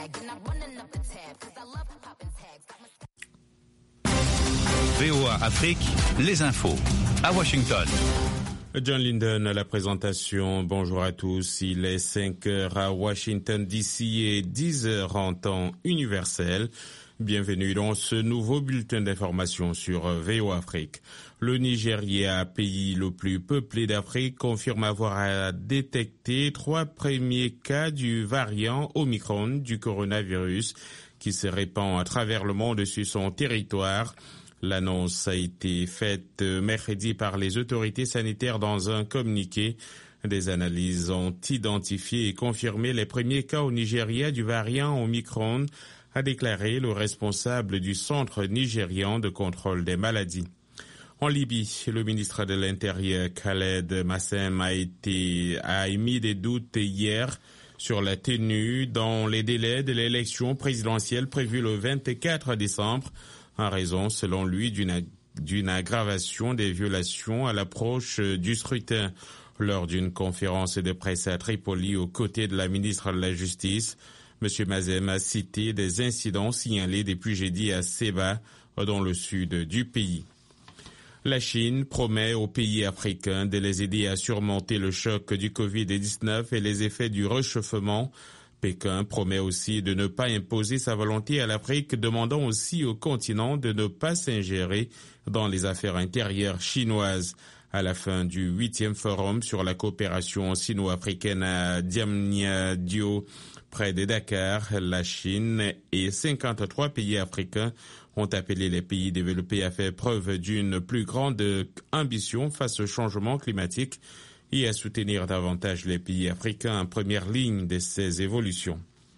VOA Afrique, les infos à Washington. John Linden à la présentation. Bonjour à tous. Il est 5 heures à Washington DC et 10 heures en temps universel. Bienvenue dans ce nouveau bulletin d'information sur VOA Afrique. Le Nigeria, pays le plus peuplé d'Afrique, confirme avoir détecté 3 premiers cas du variant Omicron du coronavirus qui se répand à travers le monde sur son territoire. L'annonce a été faite mercredi par les autorités sanitaires dans un communiqué. Des analyses ont identifié et confirmé les premiers cas au Nigeria du variant Omicron, a déclaré le responsable du Centre nigérian de contrôle des maladies. En Libye, le ministre de l'Intérieur Khaled Massem a émis des doutes hier sur la tenue dans les délais de l'élection présidentielle prévue le 24 décembre, en raison, selon lui, d'une aggravation des violations à l'approche du scrutin. Lors d'une conférence de presse à Tripoli aux côtés de la ministre de la Justice, M. Mazem a cité des incidents signalés depuis jeudi à Seba, dans le sud du pays. La Chine promet aux pays africains de les aider à surmonter le choc du Covid-19 et les effets du réchauffement. Pékin promet aussi de ne pas imposer sa volonté à l'Afrique, demandant aussi au continent de ne pas s'ingérer dans les affaires intérieures chinoises. À la fin du 8e forum sur la coopération sino-africaine à Diamniadio, près de Dakar, la Chine et 53 pays africains ont appelé les pays développés à faire preuve d'une plus grande ambition face au changement climatique et à soutenir davantage les pays africains en première ligne de ces évolutions.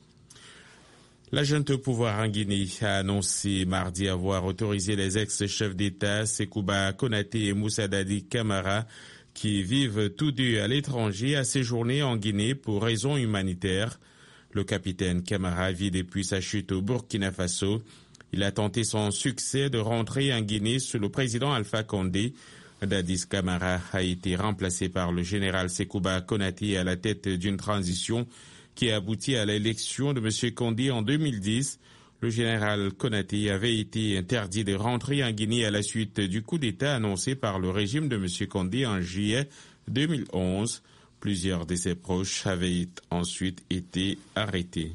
La junte au pouvoir en Guinée a annoncé mardi avoir autorisé les ex-chefs d'État Sekouba Konaté et Moussa Dadi Camara, qui vivent tous deux à l'étranger, à séjourner en Guinée pour raisons humanitaires. Le capitaine Camara vit depuis sa chute au Burkina Faso. Il a tenté son succès de rentrer en Guinée sous le président Alpha Condé. Dadis Camara a été remplacé par le général Sekouba Konaté à la tête d'une transition qui a abouti à l'élection de M. Condé en 2010. Le général Konaté avait été interdit de rentrer en Guinée à la suite du coup d'État annoncé par le régime de M. Condé en juillet 2011. Plusieurs de ses proches avaient ensuite été arrêtés.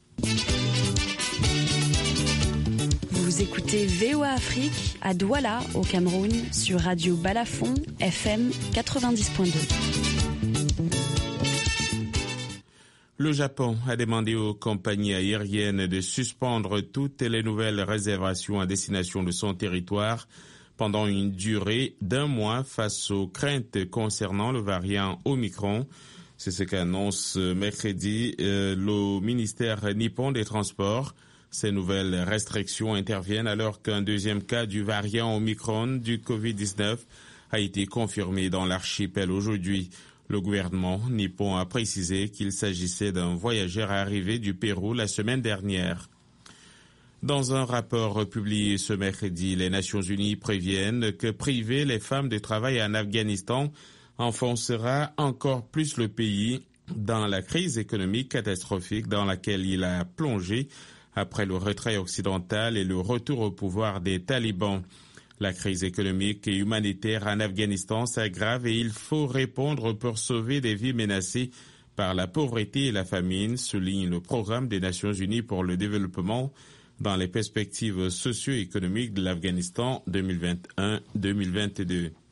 Vous écoutez VOA Afrique à Douala, au Cameroun, sur Radio Balafon, FM 90.2. Le Japon a demandé aux compagnies aériennes de suspendre toutes les nouvelles réservations à destination de son territoire pendant une durée d'1 mois face aux craintes concernant le variant Omicron. C'est ce qu'annonce mercredi le ministère nippon des Transports. Ces nouvelles restrictions interviennent alors qu'un deuxième cas du variant Omicron du Covid-19 a été confirmé dans l'archipel aujourd'hui. Le gouvernement nippon a précisé qu'il s'agissait d'un voyageur arrivé du Pérou la semaine dernière. Dans un rapport publié ce mercredi, les Nations Unies préviennent que priver les femmes de travail en Afghanistan enfoncera encore plus le pays dans la crise économique catastrophique dans laquelle il a plongé après le retrait occidental et le retour au pouvoir des talibans. La crise économique et humanitaire en Afghanistan s'aggrave et il faut répondre pour sauver des vies menacées par la pauvreté et la famine, souligne le programme des Nations Unies pour le développement dans les perspectives socio-économiques de l'Afghanistan 2021-2022.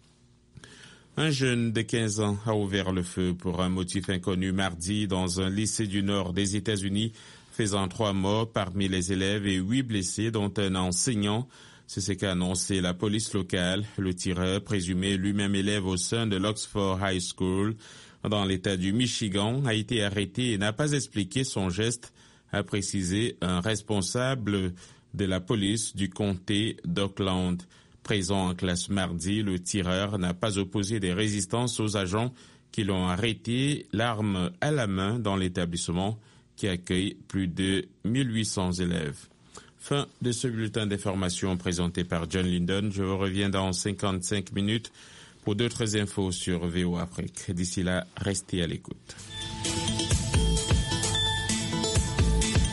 Un jeune de 15 ans a ouvert le feu pour un motif inconnu mardi dans un lycée du nord des États-Unis, faisant 3 morts parmi les élèves et 8 blessés, dont un enseignant. C'est ce qu'a annoncé la police locale. Le tireur, présumé lui-même élève au sein de l'Oxford High School, dans l'État du Michigan, a été arrêté et n'a pas expliqué son geste, a précisé un responsable de la police du comté d'Oakland. Présent en classe mardi, le tireur n'a pas opposé des résistances aux agents qui l'ont arrêté, l'arme à la main, dans l'établissement qui accueille plus de 1800 élèves. Fin de ce bulletin d'information présenté par John Linden. Je vous reviens dans 55 minutes pour d'autres infos sur VOA Afrique. D'ici là, restez à l'écoute.